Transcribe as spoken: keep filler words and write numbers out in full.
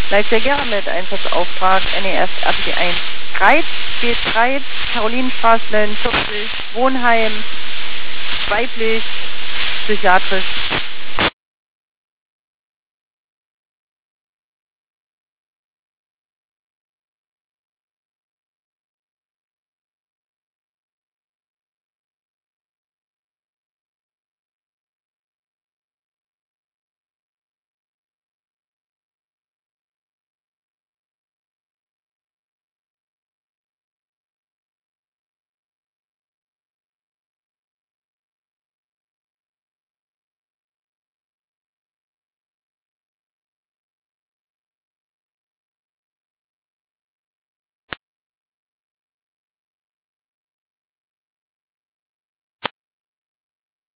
Leipzig-Germet, Einsatzauftrag N E F R P eins. Greiz, geht Greiz, Karolinenstraße neunundvierzig, Wohnheim, weiblich, psychiatrisch.